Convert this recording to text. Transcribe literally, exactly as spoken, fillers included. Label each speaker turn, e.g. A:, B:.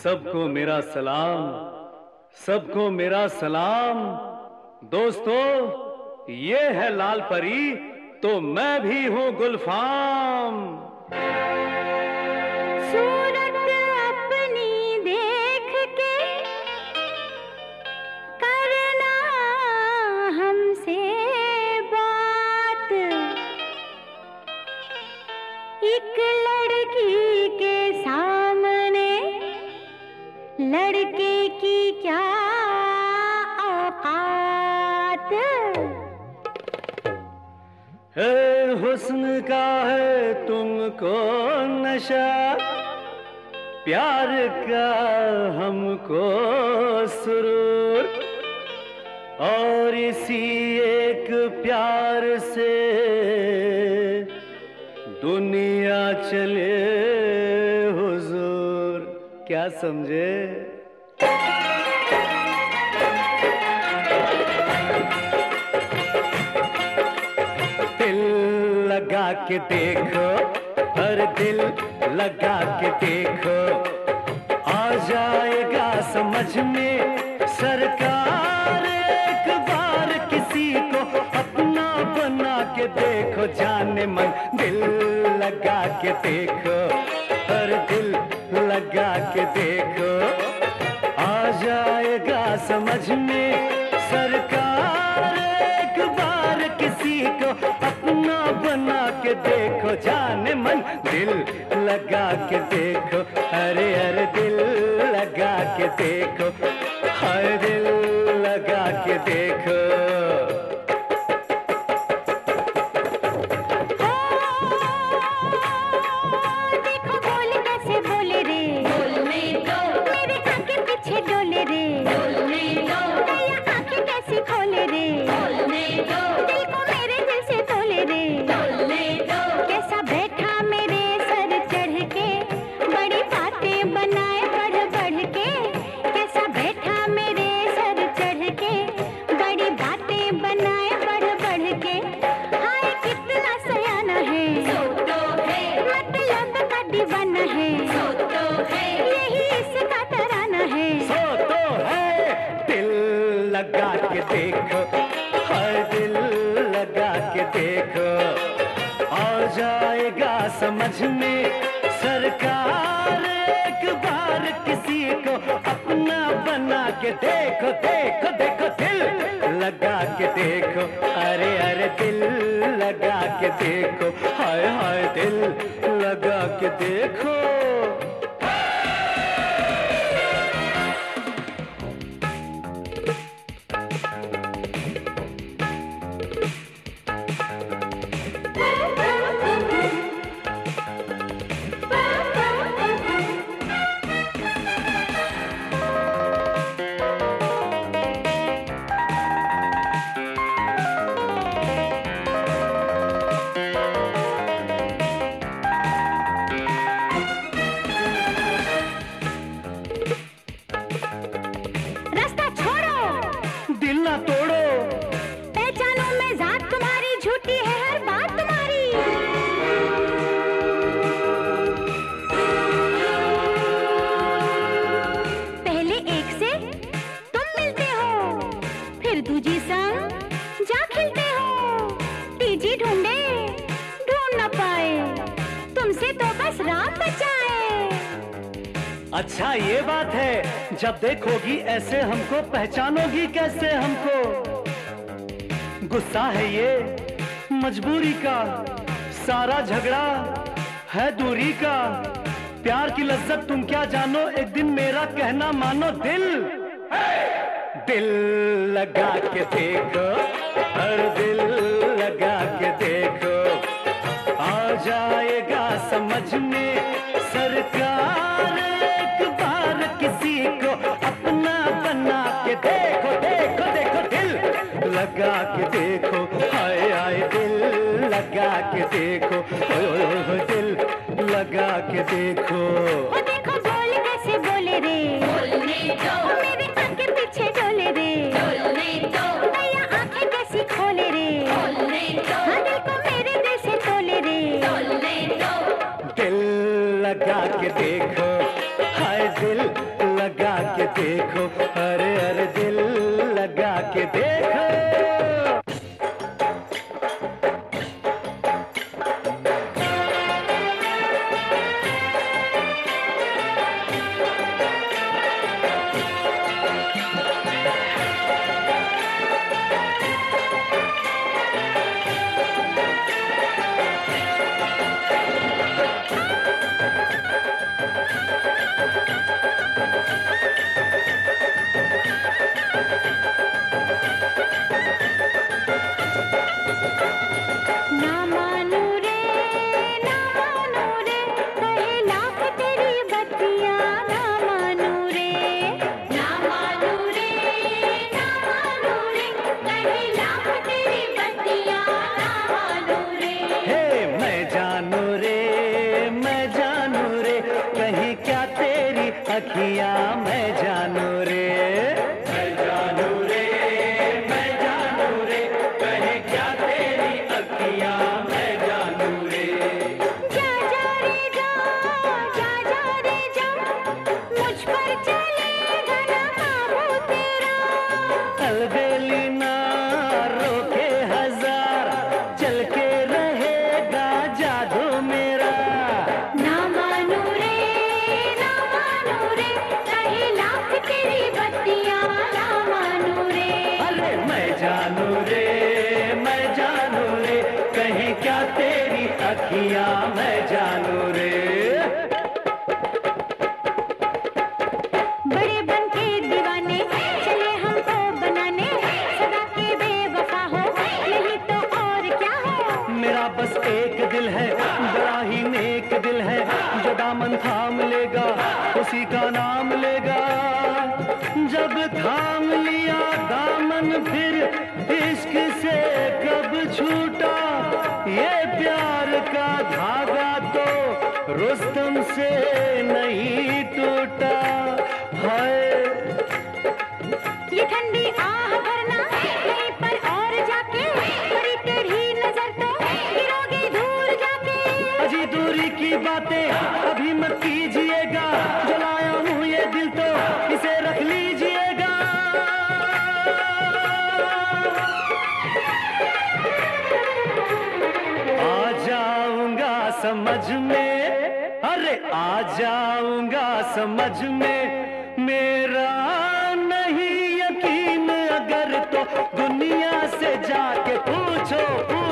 A: सबको मेरा सलाम, सबको मेरा सलाम। दोस्तों, ये है लाल परी, तो मैं भी हूँ गुलफाम।
B: सूरत अपनी देख के करना हमसे बात, एक लड़की के सामने लड़के की क्या औकात।
A: है हुस्न का है तुमको नशा, प्यार का हमको सुरूर, और इसी एक प्यार से दुनिया चले हुजूर। क्या समझे? दिल लगा के देखो, हर दिल लगा के देखो, आ जाएगा समझ में सरकार। एक बार किसी को अपना बना के देखो, जाने मन दिल लगा के देखो, हर दिल लगा के देखो, आ जाएगा समझ में सरकार। एक बार किसी को अपना बना के देखो, जाने मन दिल लगा के देखो, अरे अरे दिल लगा के देखो, हर दिल लगा के देखो। लगा के देखो, हर दिल लगा के देखो, आ जाएगा समझ में सरकार। एक बार किसी को अपना बना के देखो, देखो देखो दिल लगा के देखो, अरे अरे दिल लगा के देखो, हाय हाय दिल लगा के देखो। तोड़ो,
B: पहचानो मैं जात तुम्हारी, झूठी है हर बात तुम्हारी। पहले एक से तुम मिलते हो, फिर दूजी संग जा खिलते हो, तीजी ढूंढे ढूंढ न पाए, तुमसे तो बस राम बचाए।
A: अच्छा ये बात है, जब देखोगी ऐसे हमको पहचानोगी कैसे हमको। गुस्सा है ये मजबूरी का, सारा झगड़ा है दूरी का, प्यार की लज्जत तुम क्या जानो, एक दिन मेरा कहना मानो। दिल दिल लगा के देखो, हर दिल लगा के देखो, आ जाएगा समझ में सरकार। एक बार किसी को अपना बना के देखो, देखो देखो दिल लगा के देखो, हाय हाय दिल लगा के देखो, ओए दिल लगा के देखो।
B: वो देखो बोल कैसे बोले रे, बोलने दो, मेरे आगे पीछे डोले रे, डोलने दो, भैया आंखें कैसी खोले रे, खोलने दो, हाँ दिल को मेरे दिल से तोले रे, तोलने दो।
A: दिल लगा के देखो, हाय दिल अखियां मैं जानू रे, मैं जानू रे, मैं जानू रे, कहे क्या तेरी अखियां मैं जानू रे।
B: जा जा रे जा, जा जा रे जा, मुझ पर चलेगा ना काबू तेरा।
A: अलबेली ना रोके हजार, चल के रहेगा जादू मेरा।
B: ना मानू रे, ना मानू रे, कहे लाख तेरी बत्तियां ना मानू रे।
A: अरे मैं जानू रे, मैं जानू रे, कहीं क्या तेरी अखियां मैं जानू रे।
B: बड़े बन के दीवाने चले हमको बनाने, सदा के बेवफा हो नहीं तो और क्या हो।
A: मेरा बस एक दिल है, बड़ा ही नेक दिल है, जो दामन थाम लेगा उसी का नाम लेगा। जब थाम लिया दामन फिर इश्क से कब छूटा, ये प्यार का धागा तो रुस्तम से नहीं टूटा। हाय
B: ये ठंडी आह भरना कहीं पर और जाके, बड़ी टेढ़ी नजर तो गिरोगे दूर जाके।
A: अजी दूरी की बातें अभी मत कीजिएगा, जलाया हूँ ये दिल तो इसे रख लीजिएगा। आ जाऊंगा समझ में, अरे आ जाऊंगा समझ में, मेरा नहीं यकीन अगर तो दुनिया से जाके पूछो।